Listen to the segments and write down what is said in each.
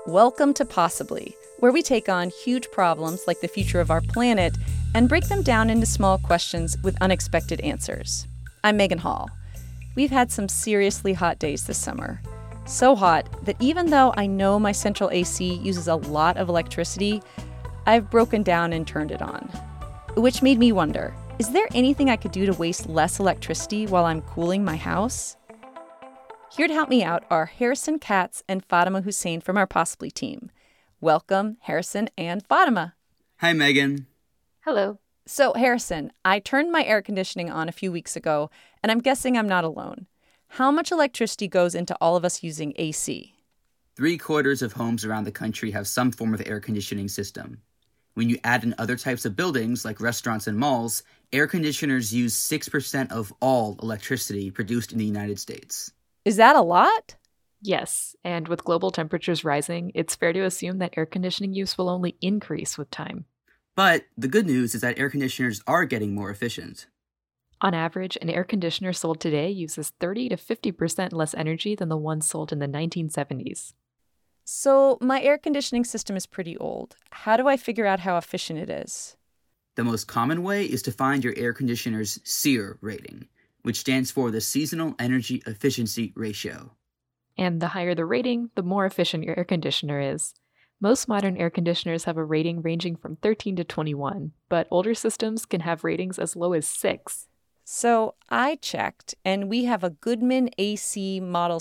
Welcome to Possibly, where we take on huge problems like the future of our planet and break them down into small questions with unexpected answers. I'm Megan Hall. We've had some seriously hot days this summer. So hot that even though I know my central AC uses a lot of electricity, I've broken down and turned it on. Which made me wonder, is there anything I could do to waste less electricity while I'm cooling my house? Here to help me out are Harrison Katz and Fatima Hussein from our Possibly team. Welcome, Harrison and Fatima. Hi, Megan. Hello. So, Harrison, I turned my air conditioning on a few weeks ago, and I'm guessing I'm not alone. How much electricity goes into all of us using AC? 3/4 of homes around the country have some form of air conditioning system. When you add in other types of buildings, like restaurants and malls, air conditioners use 6% of all electricity produced in the United States. Is that a lot? Yes, and with global temperatures rising, it's fair to assume that air conditioning use will only increase with time. But the good news is that air conditioners are getting more efficient. On average, an air conditioner sold today uses 30 to 50% less energy than the one sold in the 1970s. So, my air conditioning system is pretty old. How do I figure out how efficient it is? The most common way is to find your air conditioner's SEER rating, which stands for the Seasonal Energy Efficiency Ratio. And the higher the rating, the more efficient your air conditioner is. Most modern air conditioners have a rating ranging from 13 to 21, but older systems can have ratings as low as 6. So I checked, and we have a Goodman AC model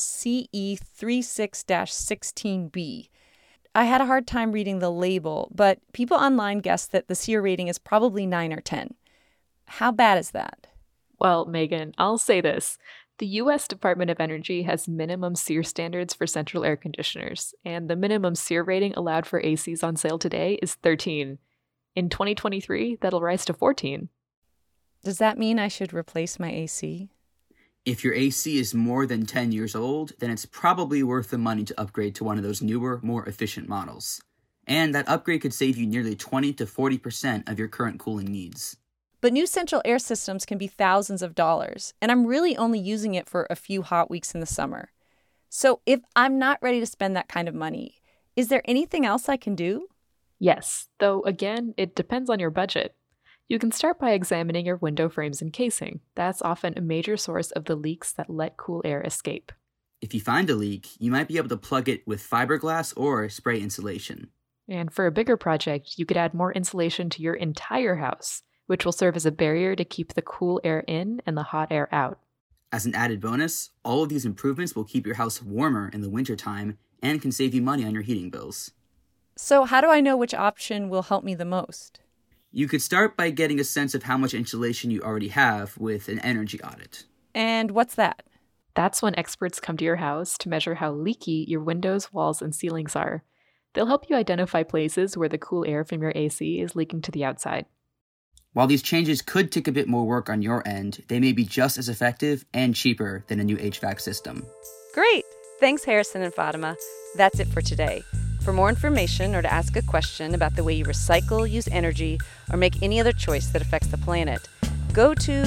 CE36-16B. I had a hard time reading the label, but people online guessed that the SEER rating is probably 9 or 10. How bad is that? Well, Megan, I'll say this. The U.S. Department of Energy has minimum SEER standards for central air conditioners, and the minimum SEER rating allowed for ACs on sale today is 13. In 2023, that'll rise to 14. Does that mean I should replace my AC? If your AC is more than 10 years old, then it's probably worth the money to upgrade to one of those newer, more efficient models. And that upgrade could save you nearly 20 to 40% of your current cooling needs. But new central air systems can be thousands of dollars, and I'm really only using it for a few hot weeks in the summer. So if I'm not ready to spend that kind of money, is there anything else I can do? Yes, though again, it depends on your budget. You can start by examining your window frames and casing. That's often a major source of the leaks that let cool air escape. If you find a leak, you might be able to plug it with fiberglass or spray insulation. And for a bigger project, you could add more insulation to your entire house, which will serve as a barrier to keep the cool air in and the hot air out. As an added bonus, all of these improvements will keep your house warmer in the wintertime and can save you money on your heating bills. So how do I know which option will help me the most? You could start by getting a sense of how much insulation you already have with an energy audit. And what's that? That's when experts come to your house to measure how leaky your windows, walls, and ceilings are. They'll help you identify places where the cool air from your AC is leaking to the outside. While these changes could take a bit more work on your end, they may be just as effective and cheaper than a new HVAC system. Great! Thanks, Harrison and Fatima. That's it for today. For more information or to ask a question about the way you recycle, use energy, or make any other choice that affects the planet, go to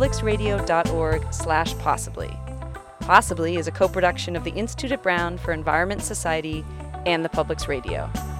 thepublicsradio.org/possibly. Possibly is a co-production of the Institute at Brown for Environment and Society and the Publics Radio.